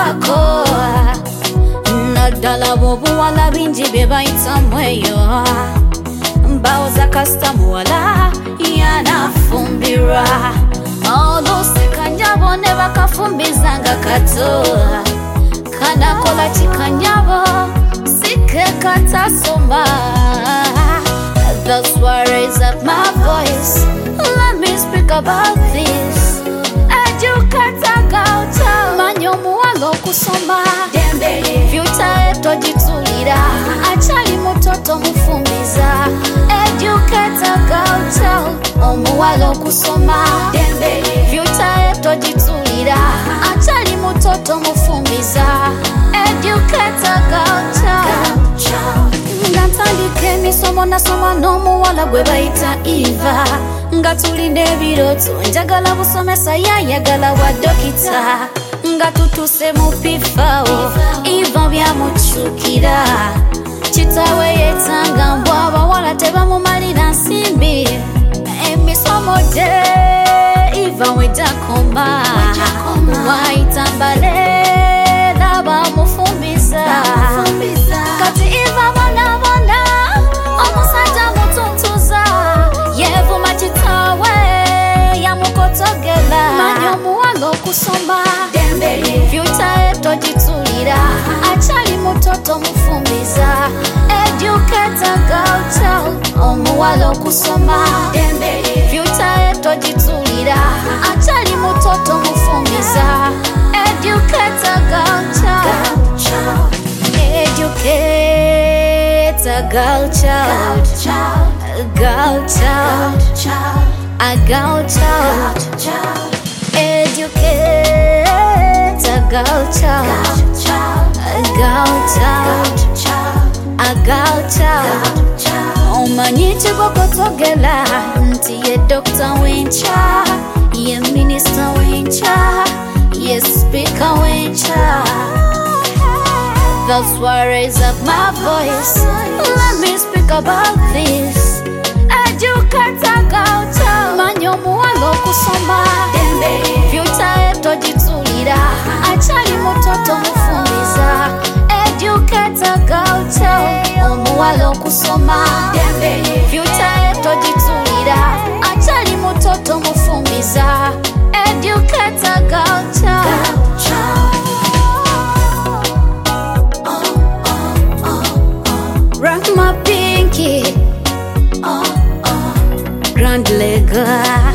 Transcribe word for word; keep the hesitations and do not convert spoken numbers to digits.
wako Nadala bobu wala binji beba itamweyo Mbao za kastamu wala yanafumbira Olusi kanyabo neba kafumbizanga kato Kana kola chikanyabo sike katasomba That's why I raise up my voice. Let me speak about this. Educate gauta manyomu walo kusoma Dembele Future eto jitulira Achali mutoto mufumbiza Educate gauta Omu walo kusoma Dembele Future eto jitulira Achali mutoto mufumbiza Educate gauta Ngantandike misomo na soma nomu wala gwe bayita Eva Nga tulinde biroto njagala busomesa yayagala wa dokita Nga tutuse mu pifao Eva byamuchukira Chitawe yetanga mbwaba wala teba mu malira nsimbi Emisomo de Eva wejakoma Waitambale Laba mufumbiza Kati Eva bona bona Omusajja mutuntuza Yevu machitawe ya mukotogela Manyomu walo kusoma Dembele Future eto jitulira Achali mutoto mufumbiza Educate girl child Omu walo kusoma Dembele Future eto jitulira Achali mutoto mufumbiza Educate girl child Educate a girl child Girl child A girl child Educate a girl child A girl child A girl child Omanyi chibokotogela Nti ye doctor wencha Ye minister wencha Ye speaker wencha That's why I raise up my voice. Let me speak about this. Educate gauta manyomu walo kusoma Dembele Future eto jitulira Achali mutoto mufumbiza Educate gauta Omu walo kusoma Dembele Future eto jitulira Achali mutoto mufumbiza Educate gauta Rock my pinky, oh, oh. Grand Lega.